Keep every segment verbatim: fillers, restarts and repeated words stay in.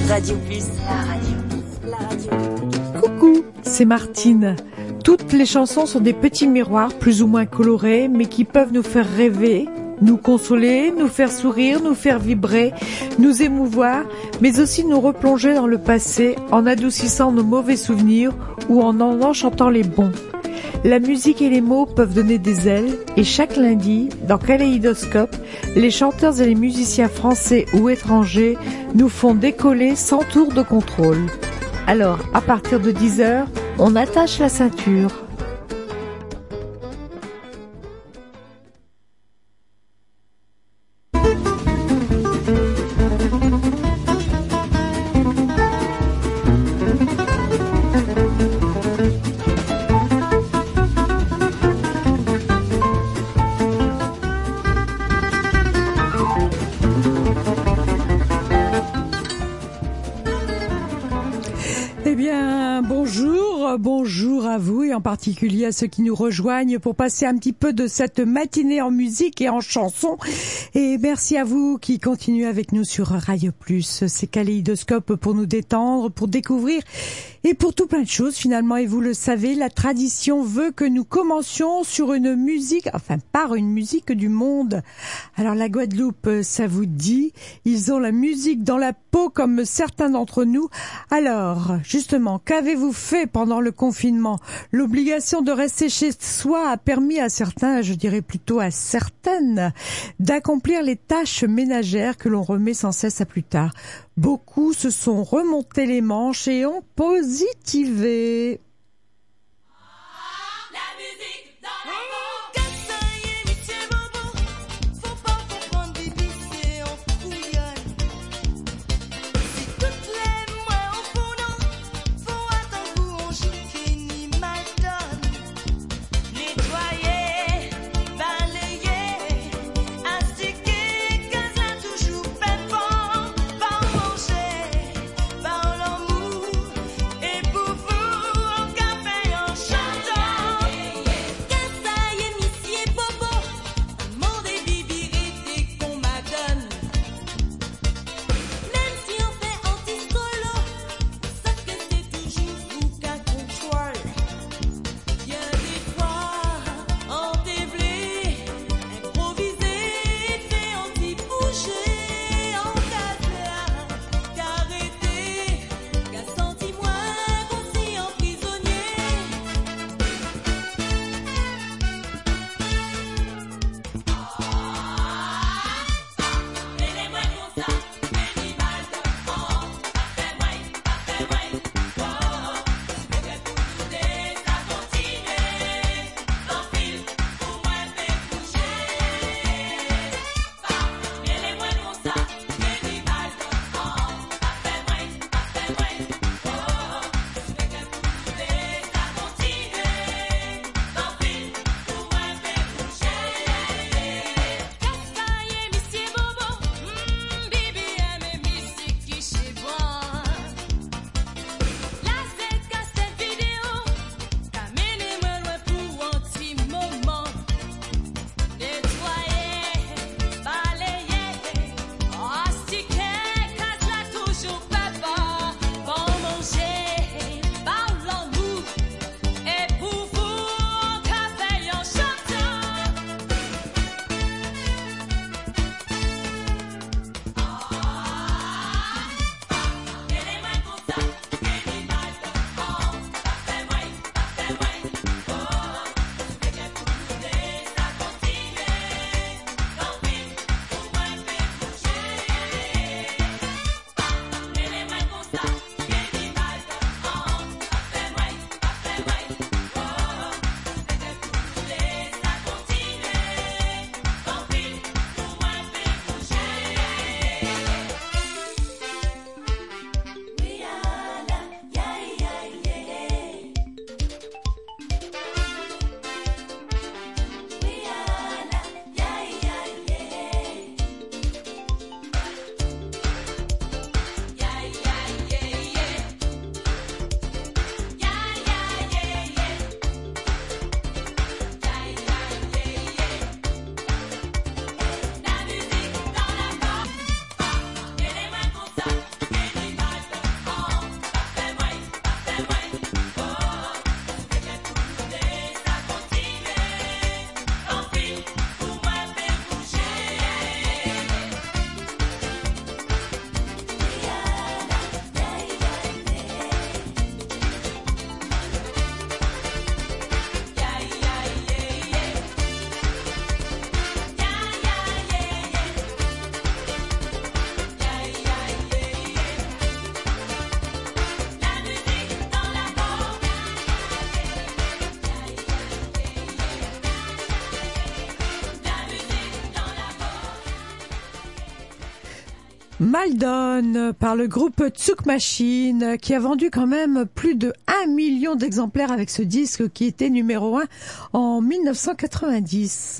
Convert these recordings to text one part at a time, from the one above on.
Radio Plus, la radio. La radio. Coucou, c'est Martine. Toutes les chansons sont des petits miroirs plus ou moins colorés, mais qui peuvent nous faire rêver, nous consoler, nous faire sourire, nous faire vibrer, nous émouvoir, mais aussi nous replonger dans le passé en adoucissant nos mauvais souvenirs ou en en enchantant les bons. La musique et les mots peuvent donner des ailes et chaque lundi, dans Kaléidoscope, les chanteurs et les musiciens français ou étrangers nous font décoller sans tour de contrôle. Alors, à partir de dix heures, on attache la ceinture. Bonjour à vous et en particulier à ceux qui nous rejoignent pour passer un petit peu de cette matinée en musique et en chansons. Et merci à vous qui continuez avec nous sur Radio Plus. C'est Kaléidoscope pour nous détendre, pour découvrir et pour tout plein de choses finalement. Et vous le savez, la tradition veut que nous commencions sur une musique, enfin par une musique du monde. Alors la Guadeloupe, ça vous dit, ils ont la musique dans la peau comme certains d'entre nous. Alors justement, qu'avez-vous fait pendant le confinement? L'obligation de rester chez soi a permis à certains, je dirais plutôt à certaines, d'accomplir les tâches ménagères que l'on remet sans cesse à plus tard. Beaucoup se sont remontés les manches et ont positivé. Et pour vous Maldon par le groupe Zouk Machine qui a vendu quand même plus de un million d'exemplaires avec ce disque qui était numéro un en mille neuf cent quatre-vingt-dix.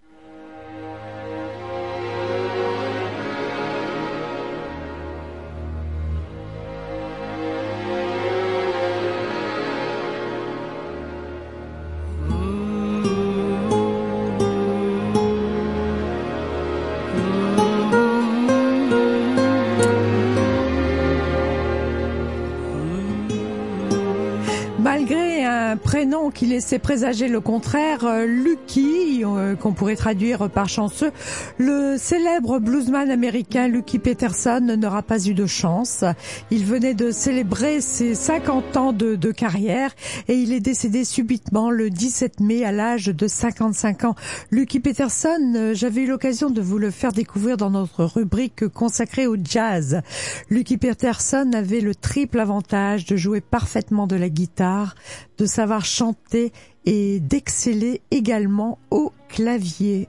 Malgré un prénom qui laissait présager le contraire, euh, Lucky, euh, qu'on pourrait traduire par chanceux, le célèbre bluesman américain Lucky Peterson n'aura pas eu de chance. Il venait de célébrer ses cinquante ans de, de carrière et il est décédé subitement le dix-sept mai à l'âge de cinquante-cinq ans. Lucky Peterson, euh, j'avais eu l'occasion de vous le faire découvrir dans notre rubrique consacrée au jazz. Lucky Peterson avait le triple avantage de jouer parfaitement de la guitare, de savoir chanter et d'exceller également au clavier.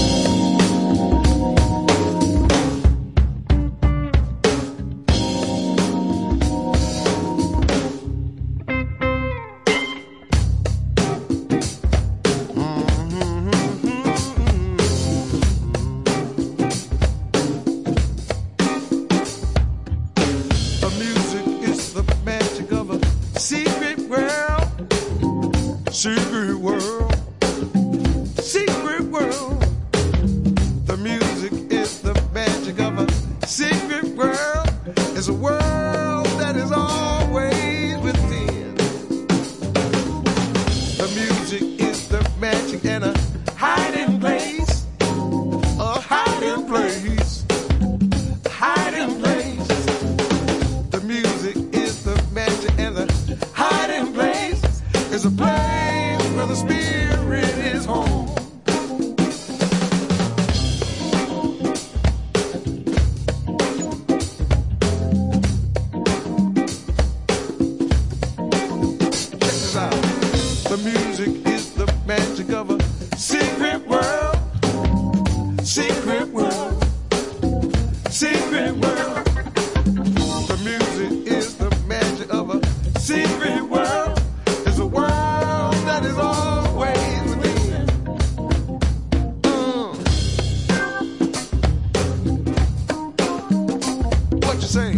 Secret world, secret world. The music is the magic of a secret world. It's a world that is always within. The music is the magic and a hiding place, a hiding place, a hiding place. The music is the magic and the hiding place is a place where the spirit is home. Check this out. The music is the magic of a secret world. Secret world. Secret world. The music is the magic of a secret world. It's a world that is always within. Mm. What you say?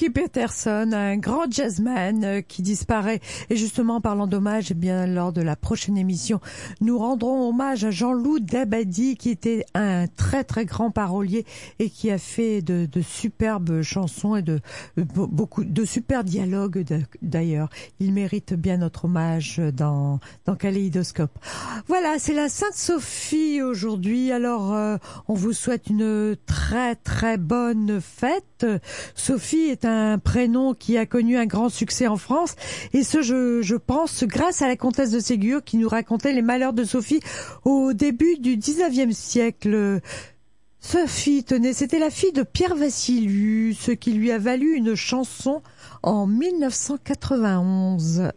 Sophie Peterson, un grand jazzman qui disparaît. Et justement, en parlant d'hommage, eh bien, lors de la prochaine émission, nous rendrons hommage à Jean-Loup Dabadi, qui était un très très grand parolier et qui a fait de, de superbes chansons et de beaucoup de super dialogues d'ailleurs. Il mérite bien notre hommage dans dans Kaléidoscope. Voilà, c'est la Sainte Sophie aujourd'hui. Alors, euh, on vous souhaite une très très bonne fête. Sophie est un prénom qui a connu un grand succès en France, et ce, je, je pense, grâce à la comtesse de Ségur qui nous racontait les malheurs de Sophie au début du dix-neuvième siècle. Sophie, tenez, c'était la fille de Pierre Vassiliou, ce qui lui a valu une chanson en mille neuf cent quatre-vingt-onze.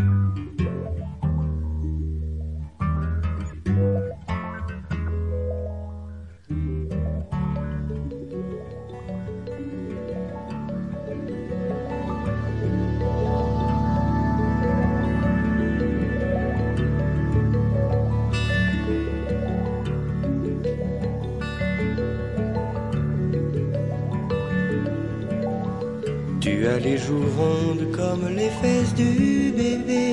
Tu as les joues rondes comme les fesses du bébé.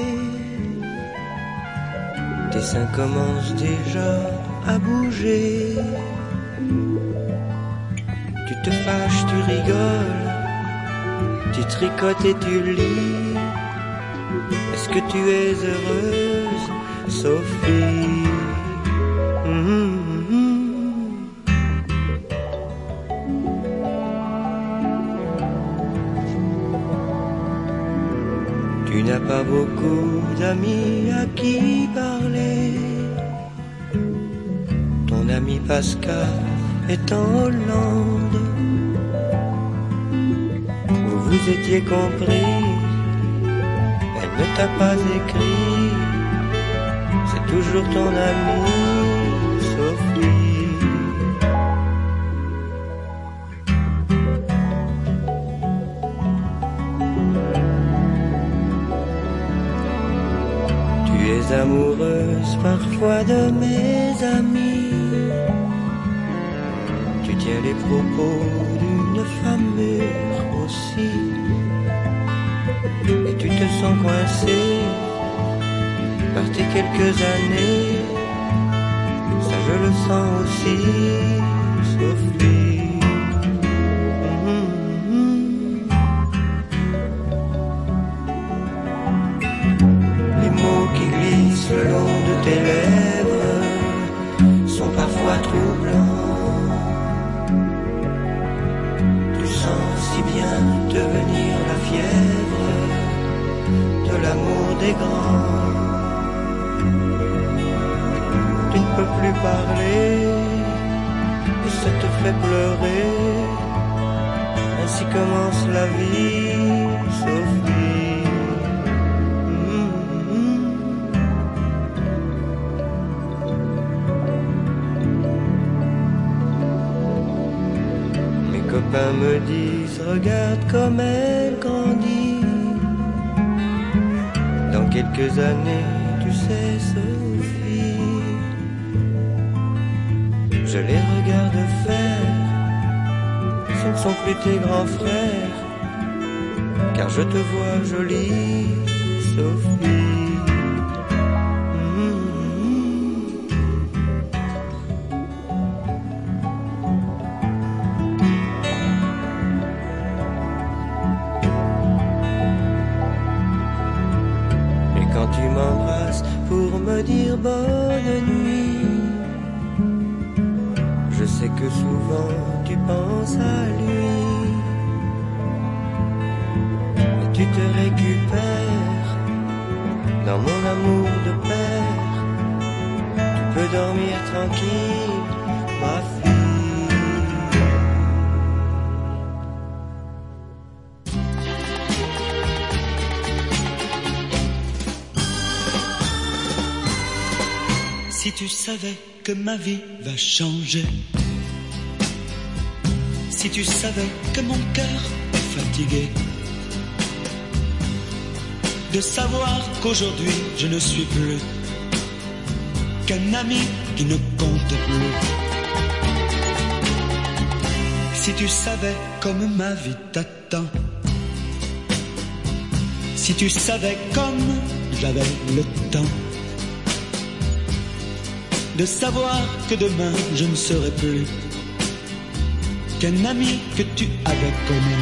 Tes seins commencent déjà à bouger. Tu te fâches, tu rigoles, tu tricotes et tu lis. Est-ce que tu es heureuse, Sophie? Mmh. Tu n'as pas beaucoup d'amis à qui parler. Ton ami Pascal est en Hollande. Vous vous étiez compris, elle ne t'a pas écrit. C'est toujours ton ami, Sophie. Amoureuse parfois de mes amis. Tu tiens les propos d'une femme mûre aussi. Et tu te sens coincé par tes quelques années. Ça je le sens aussi, Sophie. Le long de tes lèvres sont parfois troublants. Tu sens si bien devenir la fièvre de l'amour des grands. Tu ne peux plus parler et ça te fait pleurer. Ainsi commence la vie, Sophie. Copains me disent, regarde comme elle grandit. Dans quelques années, tu sais, Sophie, je les regarde faire. Ce ne sont plus tes grands frères, car je te vois jolie, Sophie. Pour me dire bonne nuit, je sais que souvent tu penses à lui. Et tu te récupères dans mon amour de père. Tu peux dormir tranquille, ma fille. Si tu savais que ma vie va changer, si tu savais que mon cœur est fatigué, de savoir qu'aujourd'hui je ne suis plus qu'un ami qui ne compte plus. Si tu savais comme ma vie t'attend, Si tu savais comme j'avais le temps de savoir que demain je ne serai plus qu'un ami que tu avais connu.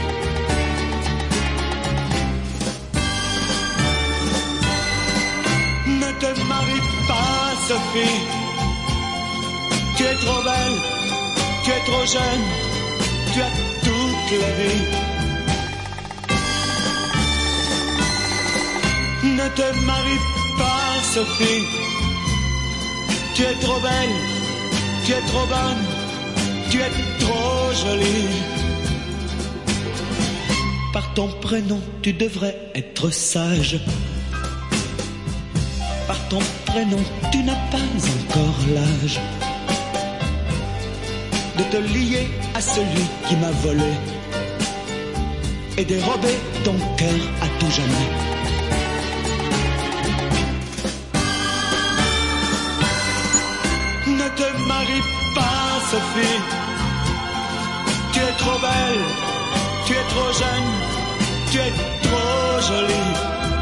Ne te marie pas, Sophie. Tu es trop belle, tu es trop jeune, tu as toute la vie. Ne te marie pas, Sophie. Tu es trop belle, tu es trop bonne, tu es trop jolie. Par ton prénom, tu devrais être sage. Par ton prénom, tu n'as pas encore l'âge de te lier à celui qui m'a volé et dérober ton cœur à tout jamais. Ne te marie pas, Sophie. Tu es trop belle, tu es trop jeune, tu es trop jolie.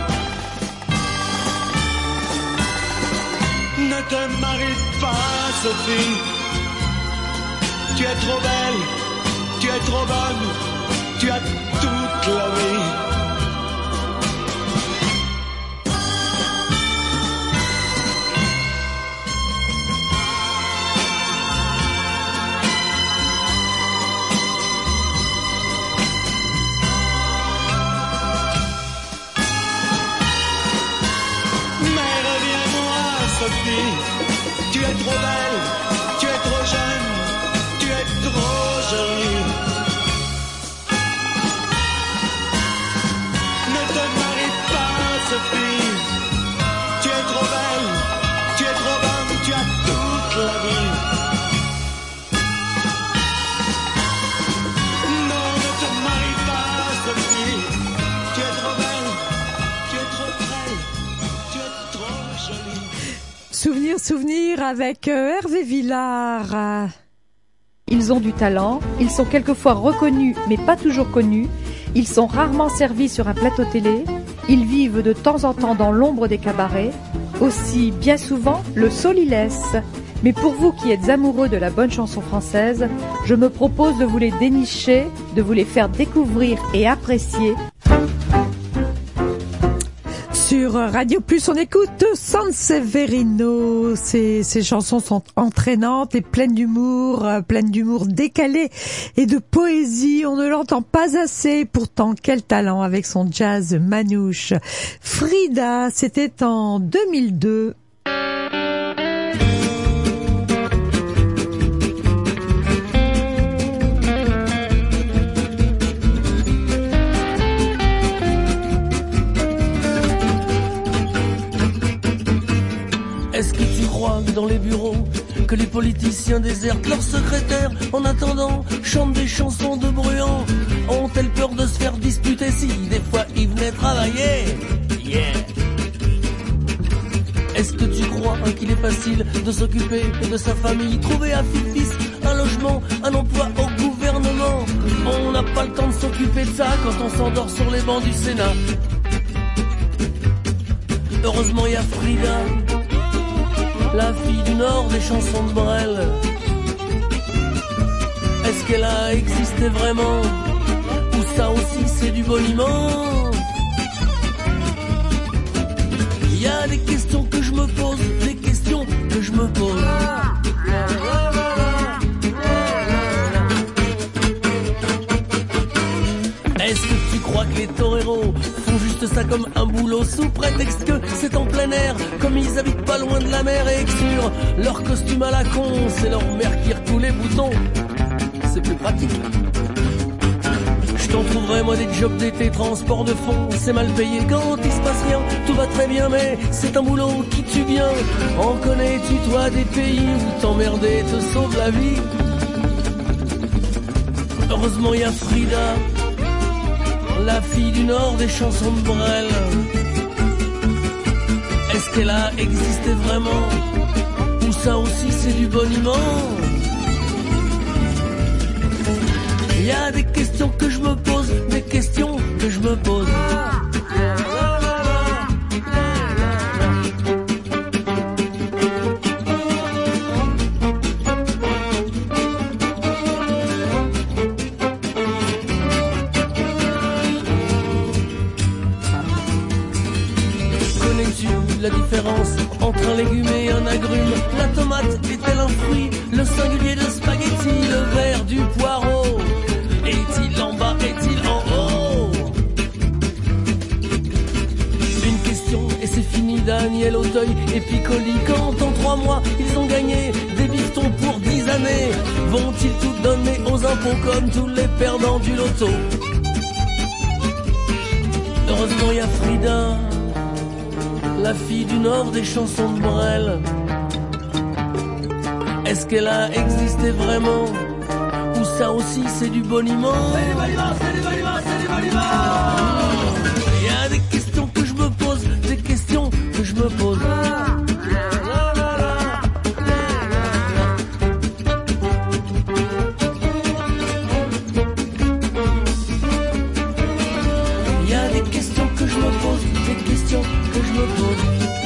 Ne te marie pas, Sophie. Tu es trop belle, tu es trop bonne, tu as toute la vie. Mais reviens-moi, Sophie. Tu es trop belle, tu es trop jeune, tu es trop jolie. Ne te marie pas, Sophie. Tu es trop belle, tu es trop bonne, tu as toute la vie. Non, ne te marie pas, Sophie. Tu es trop belle, tu es trop belle, tu es trop jolie. Souvenir, souvenir avec euh, Hervé Villard. Ils ont du talent, ils sont quelquefois reconnus mais pas toujours connus, ils sont rarement servis sur un plateau télé, ils vivent de temps en temps dans l'ombre des cabarets, aussi bien souvent le sol y laisse. Mais pour vous qui êtes amoureux de la bonne chanson française, je me propose de vous les dénicher, de vous les faire découvrir et apprécier. Sur Radio Plus, on écoute Sanseverino. Ces, ces chansons sont entraînantes et pleines d'humour, euh, pleines d'humour décalé et de poésie. On ne l'entend pas assez. Pourtant, quel talent avec son jazz manouche. Frida, c'était en deux mille deux. Est-ce que tu crois que dans les bureaux, que les politiciens désertent leurs secrétaires en attendant, chantent des chansons de bruyants? Ont-elles peur de se faire disputer si des fois ils venaient travailler? Yeah. Est-ce que tu crois qu'il est facile de s'occuper de sa famille, trouver un fils, un logement, un emploi au gouvernement? On n'a pas le temps de s'occuper de ça quand on s'endort sur les bancs du Sénat. Heureusement il y a Frida, la fille du Nord des chansons de Brel. Est-ce qu'elle a existé vraiment? Ou ça aussi c'est du boniment? Il y a des questions que je me pose, des questions que je me pose. Est-ce que tu crois que les toreros font juste ça comme un boulot sous prétexte que c'est en plein air, comme ils habitent pas loin de la mer et que sur leur costume à la con, c'est leur mère qui recoule les boutons? C'est plus pratique. Je t'en trouverai moi des jobs d'été, transport de fond, c'est mal payé quand il se passe rien, tout va très bien mais c'est un boulot qui tue bien. En connais-tu toi des pays où t'emmerder te sauve la vie? Heureusement il y a Frida, la fille du Nord des chansons de Brel. Est-ce qu'elle a existé vraiment? Ou ça aussi c'est du boniment? Il y a des questions que je me pose, des questions que je me pose. la différence entre un légume et un agrume? La tomate est-elle un fruit? Le singulier de spaghetti, le vert du poireau, est-il en bas, est-il en haut? Une question et c'est fini. Daniel Auteuil et Piccoli, quand en trois mois ils ont gagné des bifetons pour dix années, vont-ils tout donner aux impôts comme tous les perdants du loto? Heureusement y a Frida, la fille du Nord des chansons de Brel. Est-ce qu'elle a existé vraiment? Ou ça aussi c'est du boniment? C'est du boniment, c'est du boniment, c'est du boniment. Il y a des questions que je me pose, des questions que je me pose. Il y a des questions que je me pose, des questions que je me pose.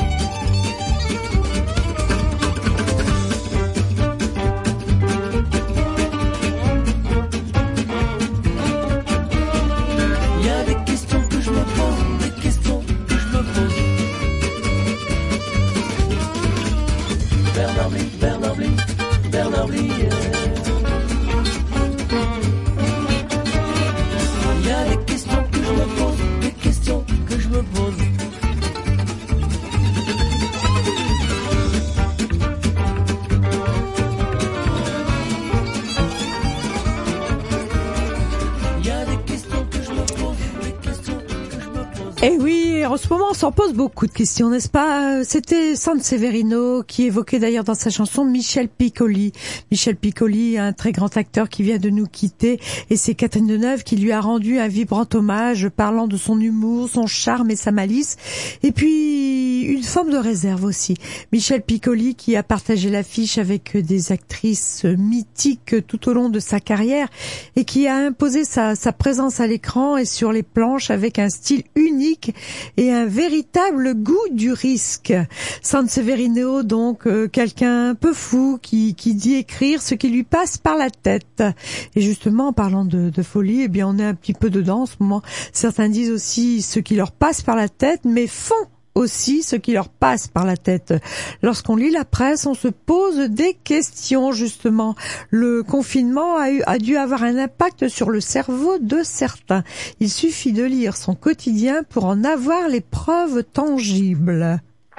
Eh oui, en ce moment, on s'en pose beaucoup de questions, n'est-ce pas? C'était Sanseverino qui évoquait d'ailleurs dans sa chanson Michel Piccoli. Michel Piccoli, un très grand acteur qui vient de nous quitter, et c'est Catherine Deneuve qui lui a rendu un vibrant hommage, parlant de son humour, son charme et sa malice, et puis une forme de réserve aussi. Michel Piccoli qui a partagé l'affiche avec des actrices mythiques tout au long de sa carrière et qui a imposé sa, sa présence à l'écran et sur les planches avec un style unique et un véritable goût du risque. Sanseverino, donc, euh, quelqu'un un peu fou qui, qui dit écrire ce qui lui passe par la tête. Et justement, en parlant de, de folie, eh bien, on est un petit peu dedans en ce moment. Certains disent aussi ce qui leur passe par la tête, mais font aussi ce qui leur passe par la tête. Lorsqu'on lit la presse, on se pose des questions, justement. Le confinement a, eu, a dû avoir un impact sur le cerveau de certains. Il suffit de lire son quotidien pour en avoir les preuves tangibles.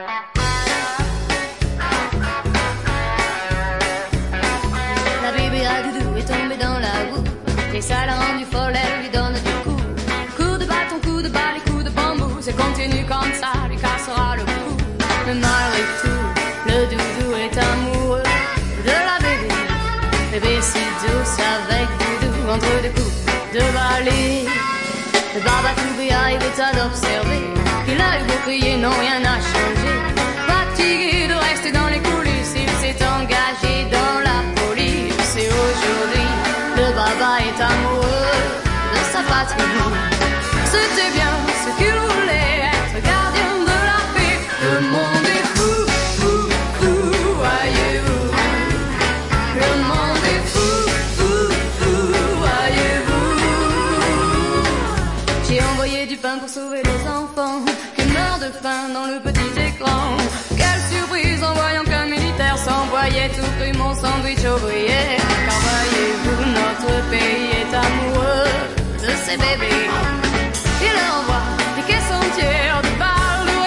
La bébé à doudou est tombée dans la boue, et ça l'a rendue folle, elle lui donne du coup. Coup de bâton, coup de balle, coup de bambou, c'est continue comme ça. Cassera le cou, mais malgré tout, le doudou est amoureux de la bébé. Bébé si douce avec doudou entre deux coups de balai. Le Babatou arrivait à l'observer, il a eu beau crier, non rien n'a changé. Fatigué de rester dans les coulisses, il s'est engagé dans la police. Et aujourd'hui, le Baba est amoureux de sa patrie. C'était bien ce qu'il voulait, être gardien. Le monde est fou, fou, fou, voyez-vous. Le monde est fou, fou, fou, voyez-vous. J'ai envoyé du pain pour sauver les enfants qui meurent de faim dans le petit écran. Quelle surprise en voyant qu'un militaire s'envoyait tout cru mon sandwich ouvrier. Car voyez-vous, notre pays est amoureux de ses bébés. Il leur envoie des caisses entières de balles.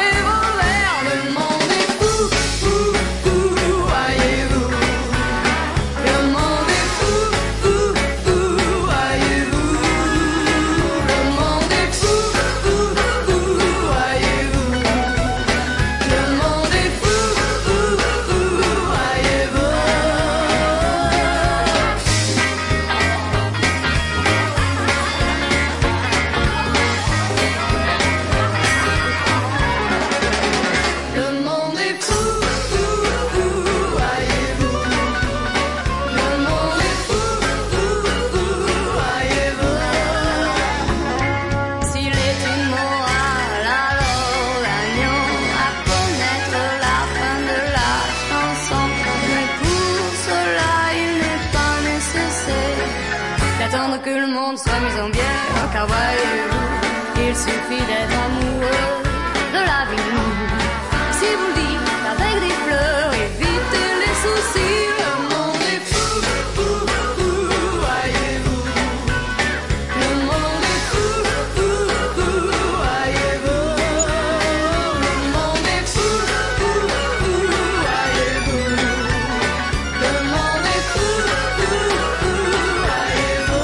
Car voyez-vous, il suffit d'être amoureux de la vie. si vous le dites avec des fleurs, évitez les soucis. Le monde est fou, fou, fou, voyez-vous. Le monde est fou, fou, fou, voyez-vous. Le monde est fou, fou, fou, voyez-vous. Le monde est fou, fou, fou, voyez-vous.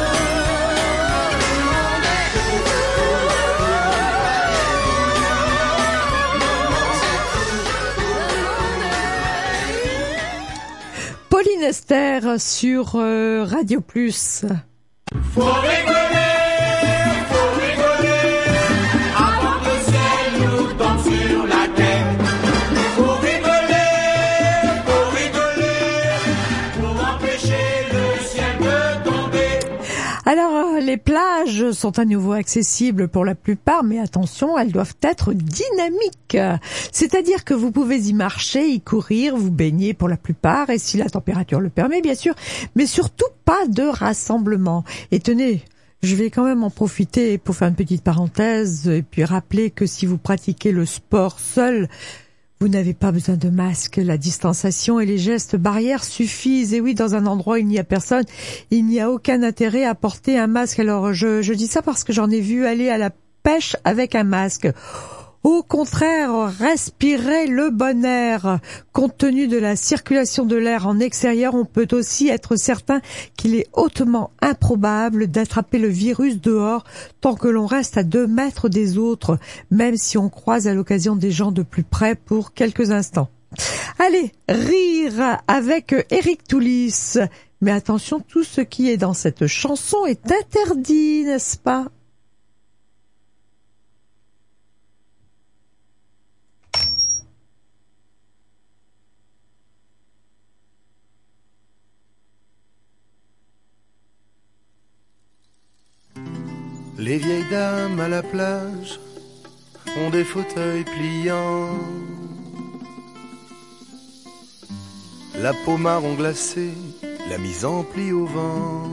Pauline Esther sur euh, Radio Plus. Faut rigoler, faut rigoler, avant que le ciel nous tombe sur la tête. Faut rigoler, faut rigoler, pour empêcher le ciel de tomber. Alors, euh, les plages sont à nouveau accessibles pour la plupart, mais attention, elles doivent être dynamiques. C'est-à-dire que vous pouvez y marcher, y courir, vous baigner pour la plupart, et si la température le permet, bien sûr, mais surtout pas de rassemblement. Et tenez, je vais quand même en profiter pour faire une petite parenthèse, et puis rappeler que si vous pratiquez le sport seul, vous n'avez pas besoin de masque, la distanciation et les gestes barrières suffisent. Et oui, dans un endroit où il n'y a personne, il n'y a aucun intérêt à porter un masque. Alors, je, je dis ça parce que j'en ai vu aller à la pêche avec un masque. Au contraire, respirez le bon air. Compte tenu de la circulation de l'air en extérieur, on peut aussi être certain qu'il est hautement improbable d'attraper le virus dehors tant que l'on reste à deux mètres des autres, même si on croise à l'occasion des gens de plus près pour quelques instants. Allez, rire avec Eric Toulis. Mais attention, tout ce qui est dans cette chanson est interdit, n'est-ce pas ? Les vieilles dames à la plage ont des fauteuils pliants. La peau marron glacée, la mise en pli au vent.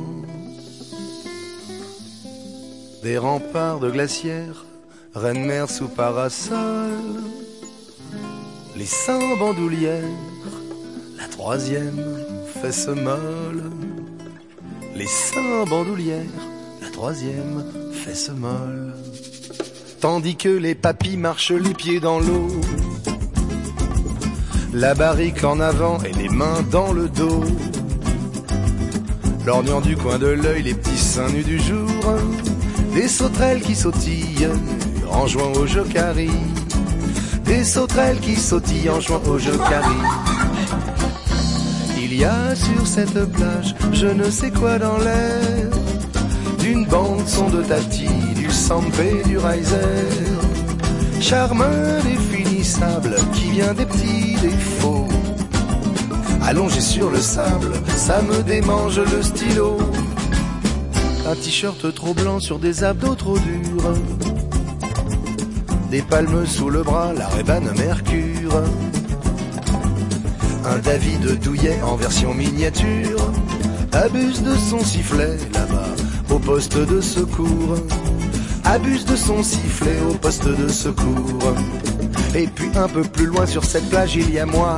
Des remparts de glacières, reine-mère sous parasol. Les seins bandoulières, la troisième fesse molle. Les seins bandoulières, la troisième fesse molle. Tandis que les papis marchent les pieds dans l'eau, la barrique en avant et les mains dans le dos, lorgnant du coin de l'œil les petits seins nus du jour, des sauterelles qui sautillent en jouant au jokari, des sauterelles qui sautillent en jouant au jokari. Il y a sur cette plage je ne sais quoi dans l'air, d'une bande son de Tati, du Sampé, du Riser, charme indéfinissable qui vient des petits défauts. Allongé sur le sable, ça me démange le stylo. Un t-shirt trop blanc sur des abdos trop durs, des palmes sous le bras, la Ray-Ban Mercure, un David Douillet en version miniature, abuse de son sifflet là-bas au poste de secours, abuse de son sifflet au poste de secours. Et puis un peu plus loin sur cette plage il y a moi,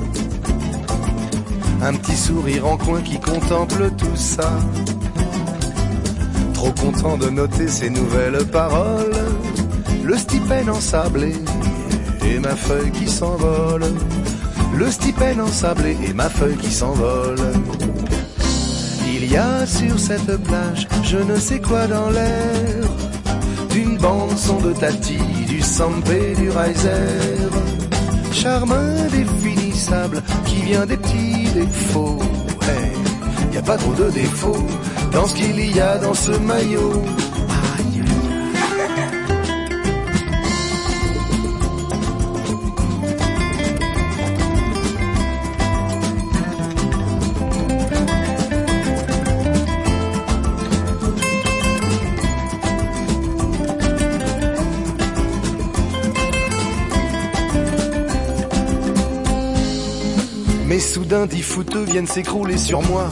un petit sourire en coin qui contemple tout ça, trop content de noter ces nouvelles paroles, le stipend ensablé et ma feuille qui s'envole, le stipend ensablé et ma feuille qui s'envole. Il y a sur cette plage je ne sais quoi dans l'air, d'une bande son de Tati, du Sampé, du Riser, charme indéfinissable qui vient des petits défauts. Hey, y a pas trop de défauts dans ce qu'il y a dans ce maillot. Aïe. Mais soudain dix fouteux viennent s'écrouler sur moi,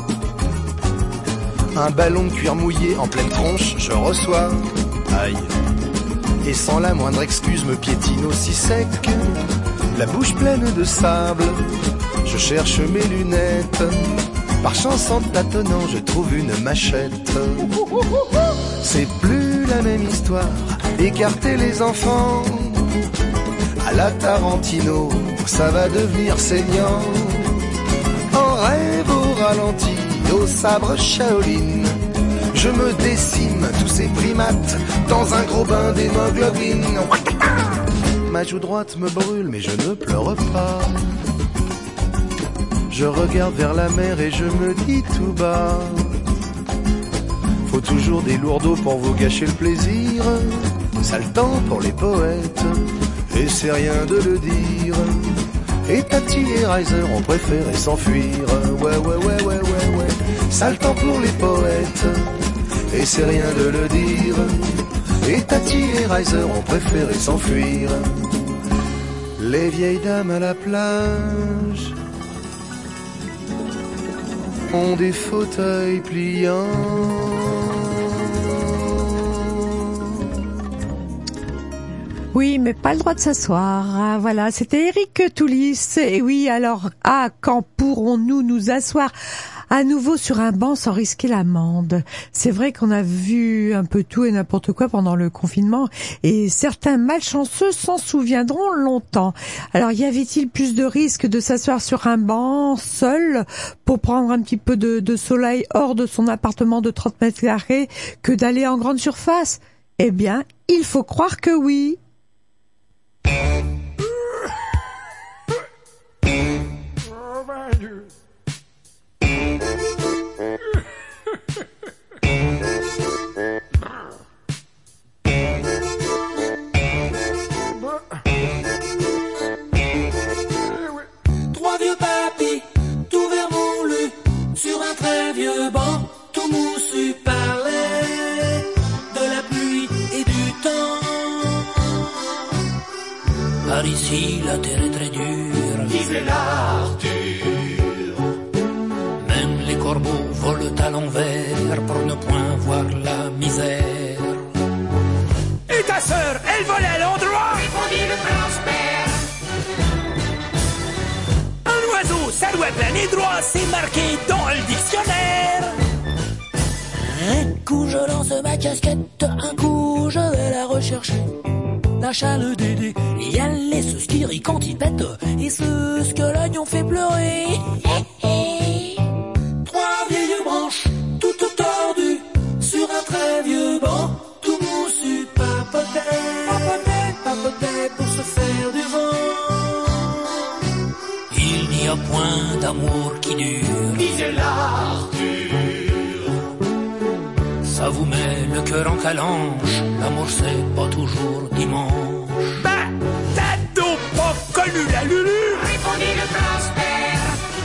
un ballon de cuir mouillé en pleine tronche je reçois. Aïe. Et sans la moindre excuse me piétine aussi sec la bouche pleine de sable. Je cherche mes lunettes, par chance en tâtonnant je trouve une machette. C'est plus la même histoire, écarter les enfants. À la Tarantino, ça va devenir saignant. En rêve au ralenti, au sabre Shaolin, je me décime tous ces primates dans un gros bain d'hémoglobine. Ma joue droite me brûle mais je ne pleure pas. Je regarde vers la mer et je me dis tout bas, faut toujours des lourdeaux pour vous gâcher le plaisir. Sale temps pour les poètes, et c'est rien de le dire. Et Tati et Reiser ont préféré s'enfuir. Ouais, ouais, ouais, ouais, ouais, ouais. Sale temps pour les poètes, et c'est rien de le dire. Et Tati et Reiser ont préféré s'enfuir. Les vieilles dames à la plage ont des fauteuils pliants. Oui, mais pas le droit de s'asseoir. Ah, voilà, c'était Eric Toulis. Et oui, alors, ah, quand pourrons-nous nous asseoir à nouveau sur un banc sans risquer l'amende? C'est vrai qu'on a vu un peu tout et n'importe quoi pendant le confinement, et certains malchanceux s'en souviendront longtemps. Alors, y avait-il plus de risques de s'asseoir sur un banc seul pour prendre un petit peu de, de soleil hors de son appartement de trente mètres carrés que d'aller en grande surface? Eh bien, il faut croire que oui. Trois vieux papis, tout vermoulu, sur un très vieux banc, tout moussu, parlaient de la pluie et du temps. Par ici, la terre est très dure, disait l'Arthur. Même les corbeaux volent à l'envers pour ne point voir la misère. Et ta sœur, elle vole à l'endroit, répondit le Prosper. Un oiseau, ça doit planer droit, c'est marqué dans le dictionnaire. Un coup je lance ma casquette, un coup je vais la rechercher. La chale Dédé, il y a les ceux qui rient quand ils pètent, et ceux que l'oignon fait pleurer. Trois vieilles branches, toutes tordues, sur un très vieux banc, tout moussu, papotaient, papotaient, papotaient pour se faire du vent. Il n'y a point d'amour qui dure, disait l'Arthur. Ça vous met le cœur en calanche, l'amour c'est pas toujours dimanche. Bah, t'as donc pas connu la Lulu, répondit le Prosper.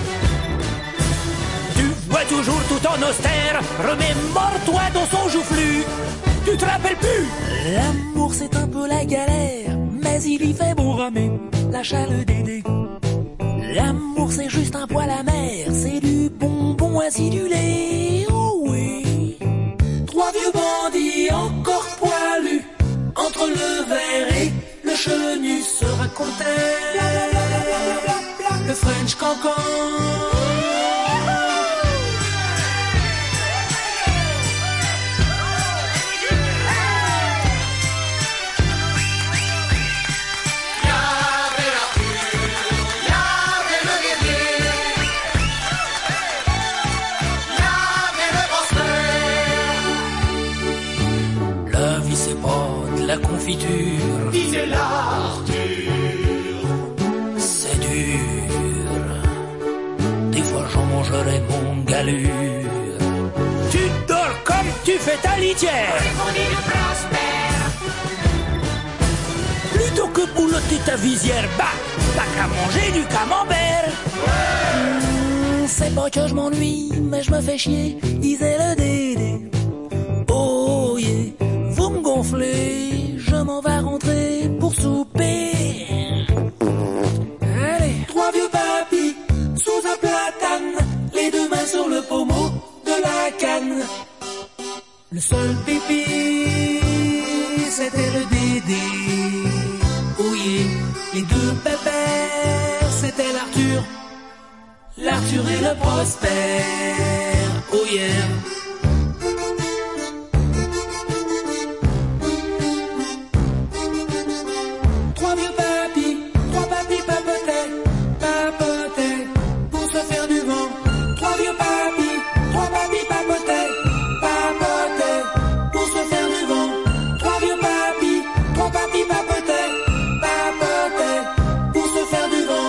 Tu vois toujours tout en austère, remémore-toi dans son joufflu. Tu te rappelles plus? L'amour c'est un peu la galère, mais il y fait bon ramer la chale Dédé. L'amour c'est juste un poil amer, c'est du bonbon acidulé. Oh oui. Trois vieux bandits encore poilus, entre le verre et le chenu se racontaient le French cancan. La confiture, disait l'Arthur, c'est dur. Des fois j'en mangerai mon galure. Tu dors comme tu fais ta litière, répondit le Prosper. Plutôt que boulotter ta visière, bah, t'as qu'à manger du camembert. Mmh, c'est pas que je m'ennuie, mais je me fais chier, disait le Dédé. Oh yeah, vous me gonflez, je m'en vais rentrer pour souper. Allez, trois vieux papis sous un platane, les deux mains sur le pommeau de la canne. Le seul pipi, c'était le Dédé. Oh yeah, Les deux pépères, c'était l'Arthur, l'Arthur et le Prosper. Oh yeah. Trois vieux papis, trois papis papotaient, papotaient pour se faire du vent. Trois vieux papis, trois papis papotaient, papotaient pour se faire du vent. Trois vieux papis, trois papis papotaient, papotaient pour se faire du vent.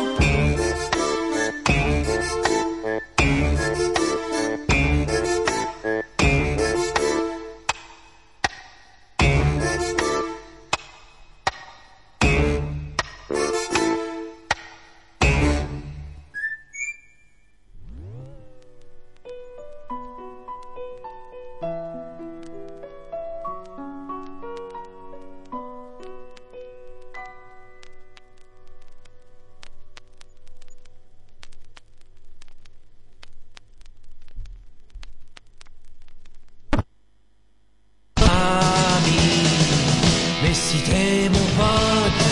Si t'es mon pote,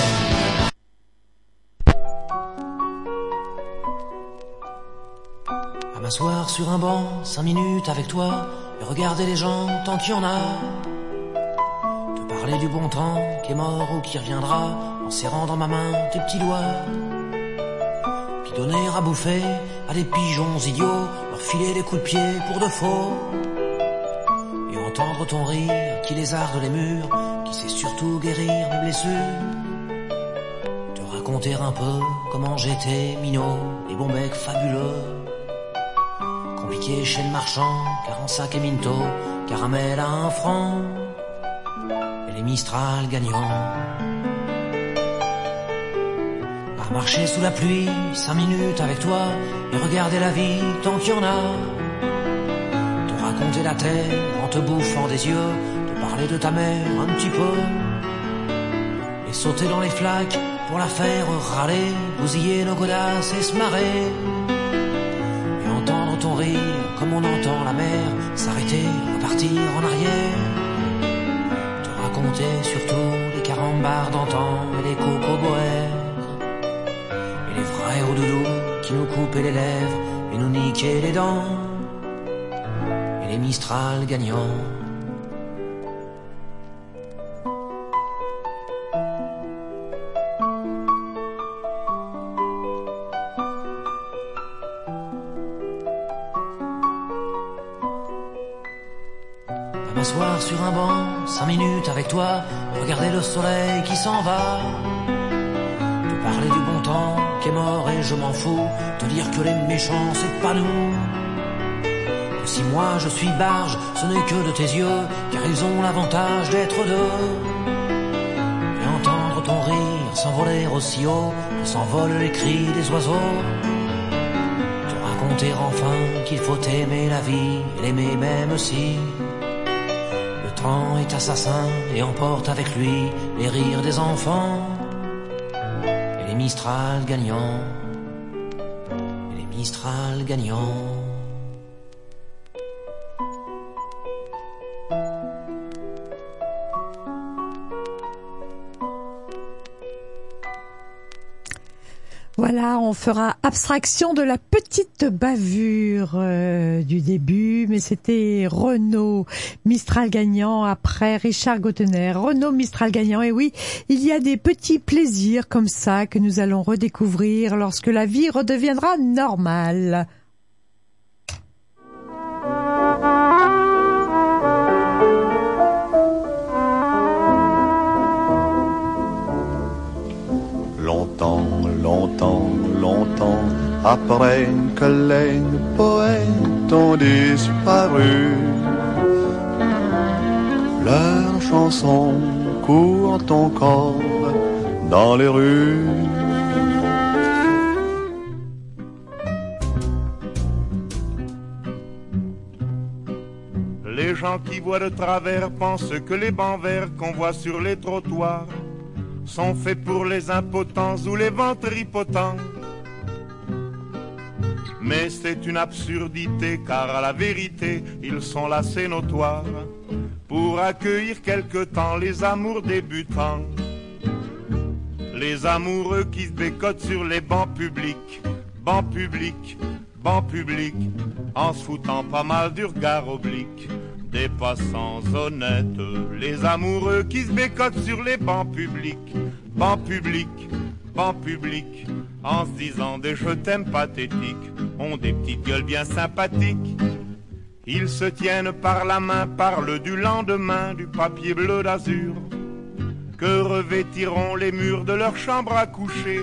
à m'asseoir sur un banc, cinq minutes avec toi, et regarder les gens tant qu'il y en a, te parler du bon temps qui est mort ou qui reviendra, en serrant dans ma main tes petits doigts, puis donner à bouffer à des pigeons idiots, leur filer des coups de pied pour de faux, et entendre ton rire qui lézarde les murs, c'est surtout guérir mes blessures. Te raconter un peu comment j'étais minot, les bons becs fabuleux. Compliqué chez le marchand, quarante-cinq et minto, caramel à un franc, et les Mistral gagnants. À marcher sous la pluie, cinq minutes avec toi, et regarder la vie tant qu'il y en a. Te raconter la terre en te bouffant des yeux, parler de ta mère un petit peu, et sauter dans les flaques pour la faire râler, bousiller nos godasses et se marrer, et entendre ton rire comme on entend la mer s'arrêter, repartir en arrière, te raconter surtout les carambars d'antan et les cocoboères, et les vrais hauts doudous qui nous coupaient les lèvres et nous niquaient les dents, et les Mistral gagnants. M'asseoir sur un banc, cinq minutes avec toi, regarder le soleil qui s'en va, te parler du bon temps qui est mort et je m'en fous, te dire que les méchants c'est pas nous, que si moi je suis barge, ce n'est que de tes yeux, car ils ont l'avantage d'être deux, et entendre ton rire s'envoler aussi haut que s'envolent les cris des oiseaux, te raconter enfin qu'il faut aimer la vie et l'aimer même si le temps est assassin et emporte avec lui les rires des enfants, et les Mistral gagnants, et les Mistral gagnants. Voilà, on fera abstraction de la petite bavure euh, du début, mais c'était Renaud Mistral gagnant après Richard Gottener. Renaud Mistral gagnant, et oui, il y a des petits plaisirs comme ça que nous allons redécouvrir lorsque la vie redeviendra normale. Longtemps, longtemps, longtemps, après que les poètes ont disparu, leurs chansons courent encore dans les rues. Les gens qui voient de travers pensent que les bancs verts qu'on voit sur les trottoirs sont faits pour les impotents ou les ventripotents. Mais c'est une absurdité, car à la vérité, ils sont là, c'est notoire, pour accueillir quelque temps les amours débutants. Les amoureux qui se bécotent sur les bancs publics, bancs publics, bancs publics, en se foutant pas mal du regard oblique des passants honnêtes. Les amoureux qui se bécotent sur les bancs publics, bancs publics, bancs publics, en se disant des je t'aime pathétiques, ont des petites gueules bien sympathiques. Ils se tiennent par la main, parlent du lendemain, du papier bleu d'azur que revêtiront les murs de leur chambre à coucher.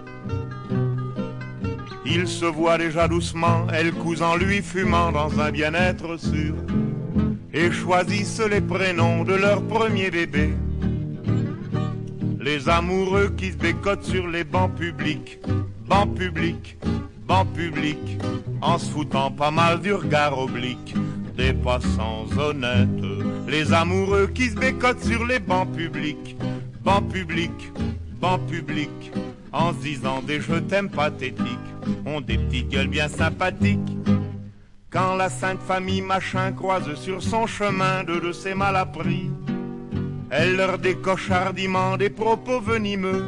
Ils se voient déjà doucement, elle cousant lui fumant dans un bien-être sûr, et choisissent les prénoms de leur premier bébé. Les amoureux qui se bécotent sur les bancs publics, bancs publics, bancs publics, en se foutant pas mal du regard oblique des passants honnêtes. Les amoureux qui se bécotent sur les bancs publics, bancs publics, bancs publics, en se disant des je t'aime pathétiques, ont des petites gueules bien sympathiques. Quand la sainte famille machin croise sur son chemin deux de ses malappris, elle leur décoche hardiment des propos venimeux.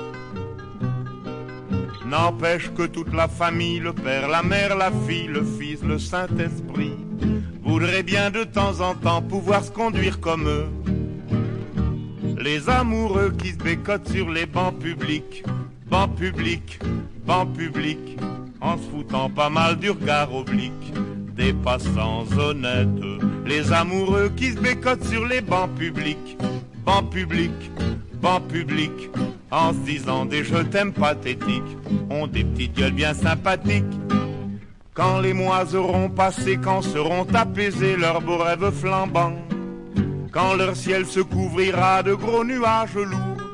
N'empêche que toute la famille, le père, la mère, la fille, le fils, le Saint-Esprit, voudraient bien de temps en temps pouvoir se conduire comme eux. Les amoureux qui se bécotent sur les bancs publics, bancs publics, bancs publics, en se foutant pas mal du regard oblique des passants honnêtes. Les amoureux qui se bécotent sur les bancs publics, bancs publics, bancs publics, en se disant des je t'aime pathétiques, ont des petites gueules bien sympathiques. Quand les mois auront passé, quand seront apaisés leurs beaux rêves flambants, quand leur ciel se couvrira de gros nuages lourds,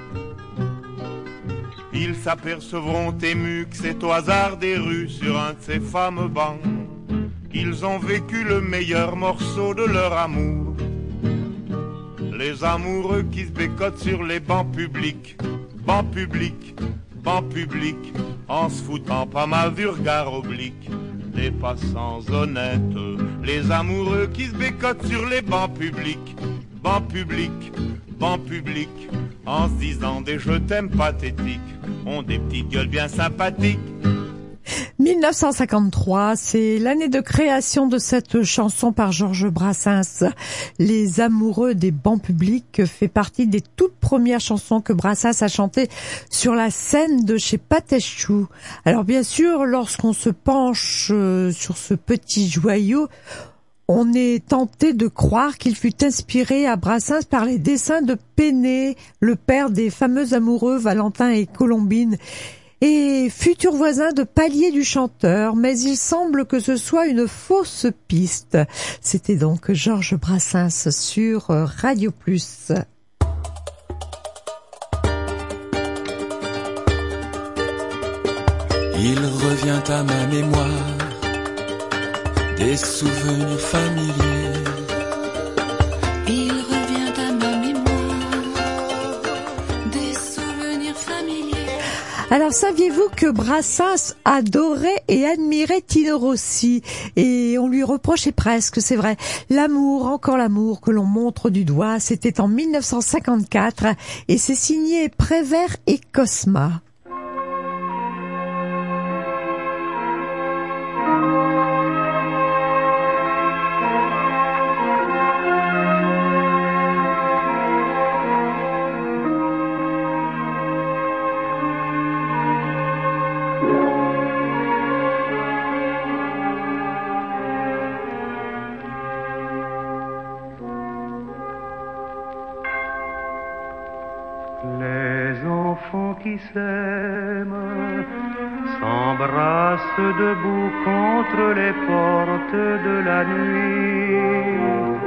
ils s'apercevront émus que c'est au hasard des rues, sur un de ces fameux bancs, qu'ils ont vécu le meilleur morceau de leur amour. Les amoureux qui se bécotent sur les bancs publics, bancs publics, bancs publics, en se foutant pas mal du regard oblique des passants honnêtes. Les amoureux qui se bécotent sur les bancs publics, bancs publics, bancs publics, en se disant des je t'aime pathétiques, ont des petites gueules bien sympathiques. mille neuf cent cinquante-trois, c'est l'année de création de cette chanson par Georges Brassens. Les amoureux des bancs publics fait partie des toutes premières chansons que Brassens a chantées sur la scène de chez Patechou. Alors bien sûr, lorsqu'on se penche sur ce petit joyau, on est tenté de croire qu'il fut inspiré à Brassens par les dessins de Péné, le père des fameux amoureux Valentin et Colombine, et futur voisin de palier du chanteur, mais il semble que ce soit une fausse piste. C'était donc Georges Brassens sur Radio Plus. Il revient à ma mémoire des souvenirs familiers. Il revient à ma mémoire des souvenirs familiers. Alors, saviez-vous que Brassens adorait et admirait Tino Rossi? Et on lui reprochait presque, c'est vrai, l'amour, encore l'amour que l'on montre du doigt. C'était en mille neuf cent cinquante-quatre et c'est signé Prévert et Cosma. Qui s'aiment s'embrassent debout contre les portes de la nuit,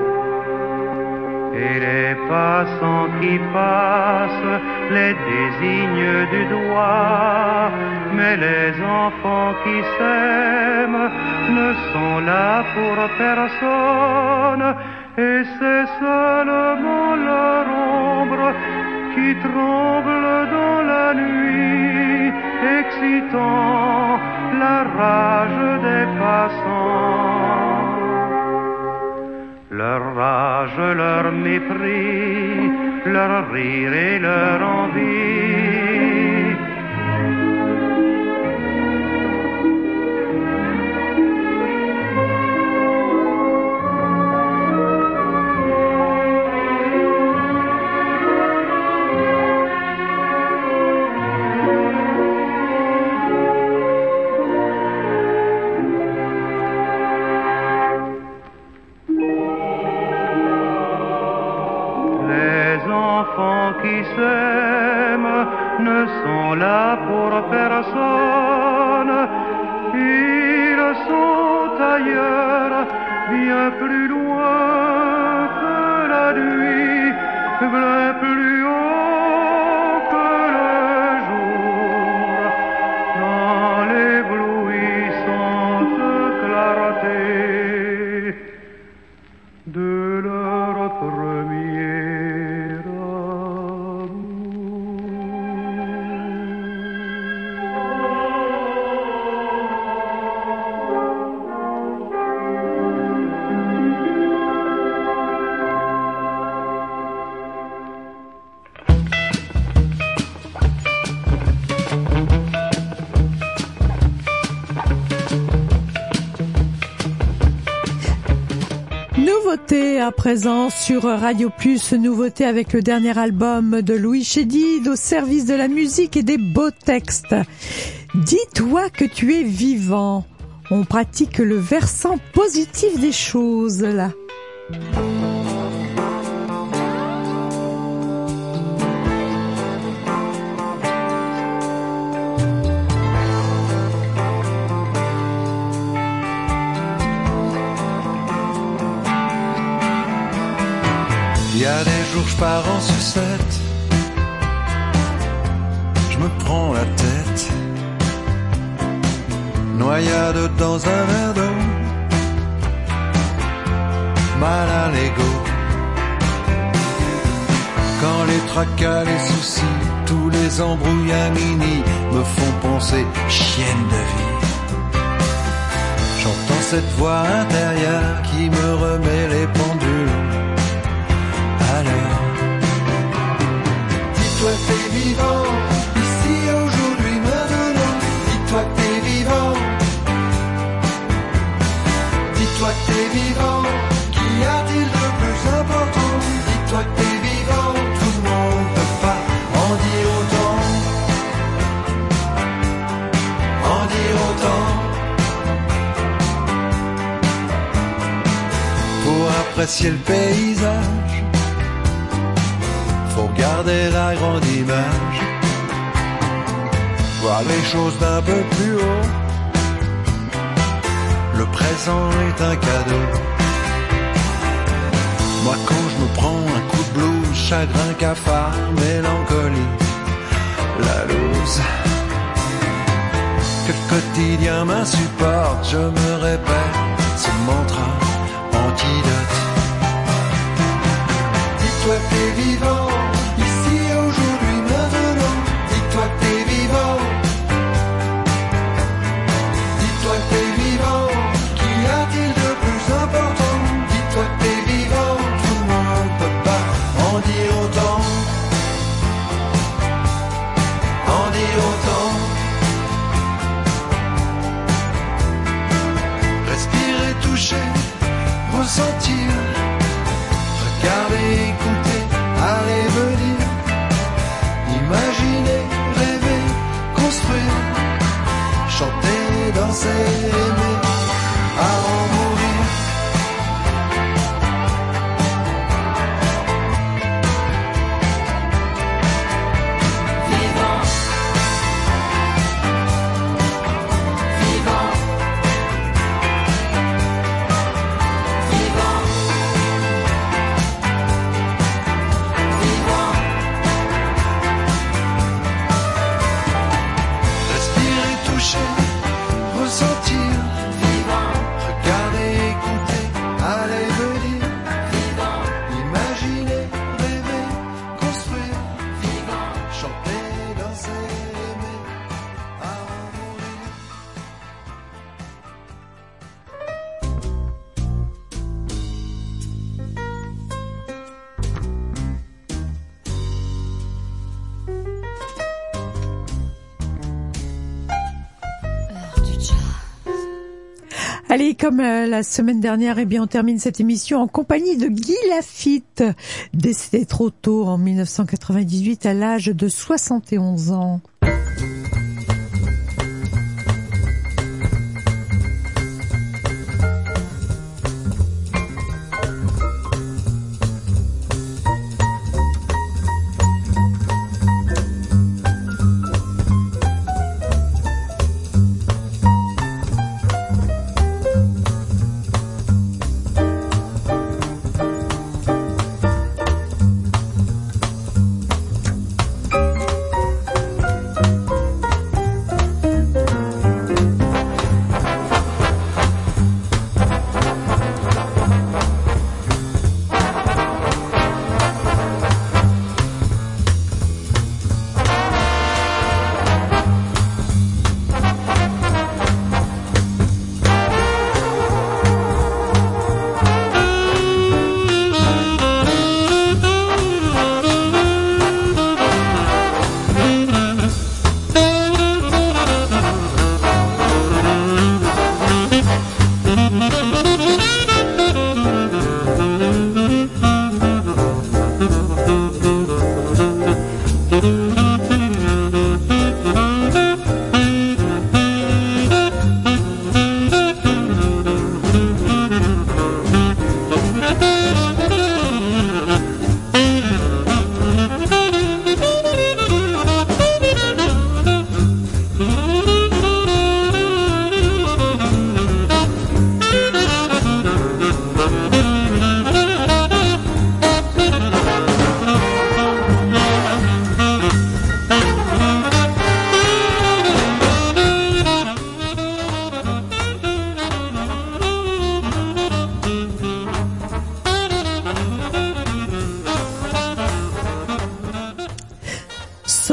et les passants qui passent les désignent du doigt, mais les enfants qui s'aiment ne sont là pour personne, et c'est seulement leur ombre qui tremble dans la nuit, excitant la rage des passants. Leur rage, leur mépris, leur rire et leur envie enfants qui s'aiment ne sont là pour personne. Ils sont ailleurs, bien plus loin que la nuit, bien plus haut que le jour, dans l'éblouissante clarté de leur premier amour. Nouveauté à présent sur Radio Plus, nouveauté avec le dernier album de Louis Chédid au service de la musique et des beaux textes. Dis-toi que tu es vivant. On pratique le versant positif des choses là. Il y a des jours je pars en sucette, je me prends la tête, noyade dans un verre d'eau, mal à l'ego. Quand les tracas, les soucis, tous les embrouilles à mini me font penser chienne de vie, j'entends cette voix intérieure qui me remet les pendules. Alors, dis-toi que t'es vivant, ici, aujourd'hui, maintenant. Dis-toi que t'es vivant. Dis-toi que t'es vivant. Qu'y a-t-il de plus important? Dis-toi que t'es vivant. Tout le monde ne peut pas en dire autant. En dire autant. Pour apprécier le paysage, faut garder la grande image, voir les choses d'un peu plus haut. Le présent est un cadeau. Moi quand je me prends un coup de blues, chagrin, cafard, mélancolie, la loose, que le quotidien m'insupporte, je me répète ce mantra antidote. Dis-toi que t'es vivant. Dis-toi que t'es vivant. Dis-toi que t'es vivant. Qu'y a-t-il de plus important? Dis-toi que t'es vivant. Tout le monde peut pas en dire autant. En dire autant. Respirer, toucher, ressentir, regarder, écouter, aller, venir, imaginer, rêver, construire, chanter, danser, aimer, avant de mourir. Vivant, vivant, vivant, vivant. Respirer, toucher, ressentir, vivant, regarder, écouter, aller, venir, vivant, imaginer, rêver, construire, vivant, chanter, danser, aimer, avant de mourir. Allez, comme euh, la semaine dernière, eh bien, on termine cette émission en compagnie de Guy Lafitte, décédé trop tôt en mille neuf cent quatre-vingt-dix-huit à l'âge de soixante et onze ans.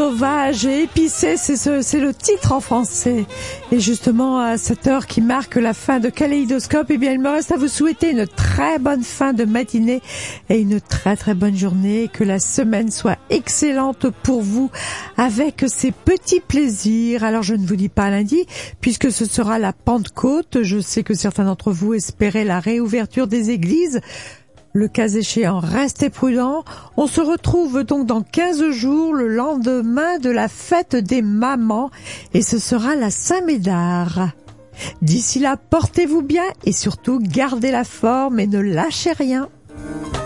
Sauvage et épicé, c'est ce, c'est le titre en français. Et justement, à cette heure qui marque la fin de Kaléidoscope, eh bien, il me reste à vous souhaiter une très bonne fin de matinée et une très très bonne journée. Que la semaine soit excellente pour vous avec ces petits plaisirs. Alors, je ne vous dis pas lundi, puisque ce sera la Pentecôte. Je sais que certains d'entre vous espéraient la réouverture des églises. Le cas échéant, restez prudents. On se retrouve donc dans quinze jours, le lendemain de la fête des mamans, et ce sera la Saint-Médard. D'ici là, portez-vous bien et surtout gardez la forme et ne lâchez rien.